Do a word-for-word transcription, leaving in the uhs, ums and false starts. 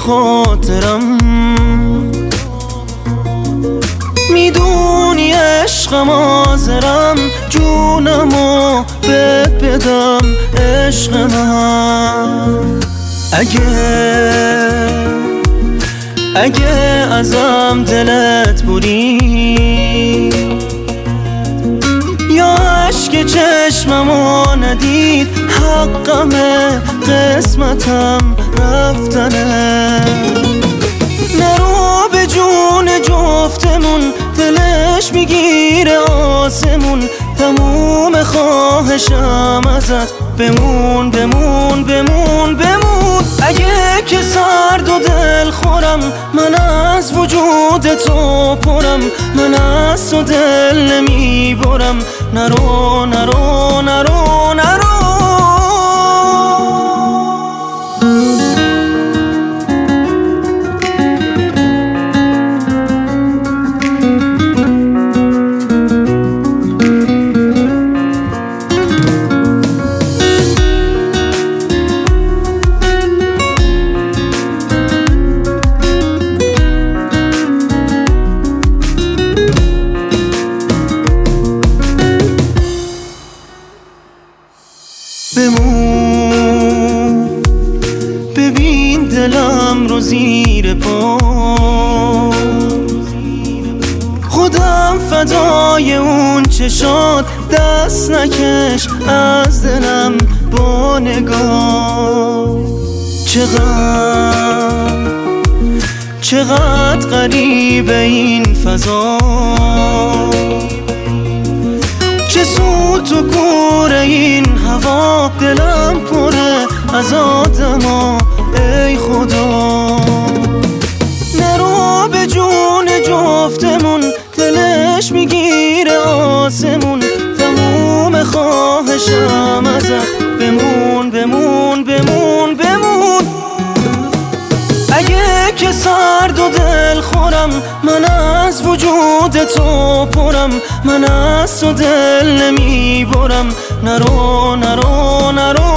خاطرم. میدونی عشقم حاضرم جونمو بهت بدم عشق من. اگه اگه ازم دلت بری یا عشق چشممو ندید حقمه قسمتم رفتنه. نرو به جون جفتمون دلش میگیره آسمون. تموم خواهشم ازت بمون بمون بمون بمون. اگه که سرد و دل خورم من از وجود تو پرم. من از تو دل نمیبرم. نرو نرو نرو نرو. بمون ببین دلم رو زیر پا. خودم فدای اون چشات دست نکش از دلم با نگاه. چقدر چقدر غریب این فضا. چه سود تو کور این هوا. دلم پره از آدما ای خدا. نرو به جون جفتمون دلش میگیره آسمون. تموم خواهشم ازت بمون بمون بمون بمون. اگه که سرد و دل خورم من از وجود تو پرم. من از تو دل نمیبرم. نرو نرو نرو.